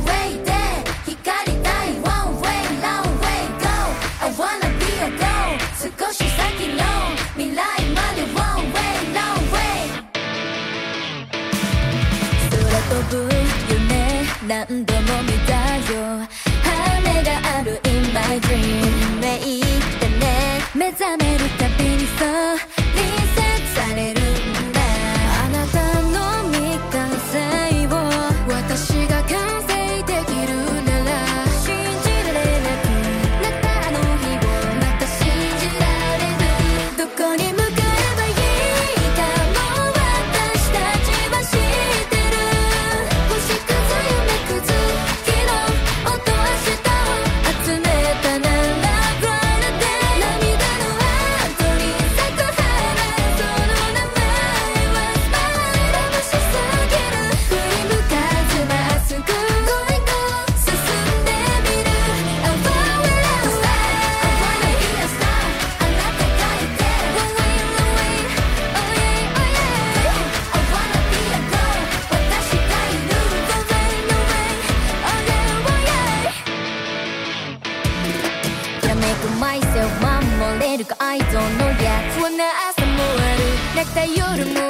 way で光りたい One way long way go I wanna be a girl 少し先の未来まで One way long way 空飛ぶ夢何度も見たよ羽がある in my dream 運命だね目覚めるたびにそうリセットされるんだあなたの未完成を私が完成できるなら信じられなくなったあの日をまた信じられるどこに向かえばいいかも私たちは知ってる星屑夢くず昨日音明日を集めたなら守れるか愛憎のやつはな朝もある泣きたい夜も